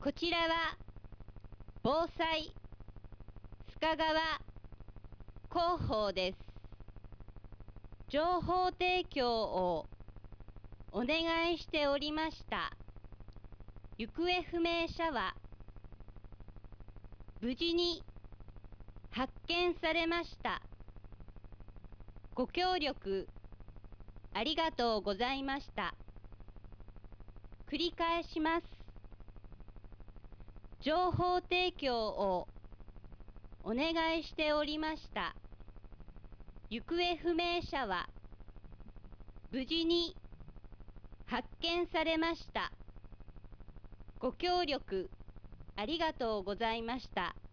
こちらは防災須賀川広報です。情報提供をお願いしておりました。行方不明者は無事に発見されました。ご協力ありがとうございました。繰り返します。情報提供をお願いしておりました。行方不明者は無事に発見されました。ご協力ありがとうございました。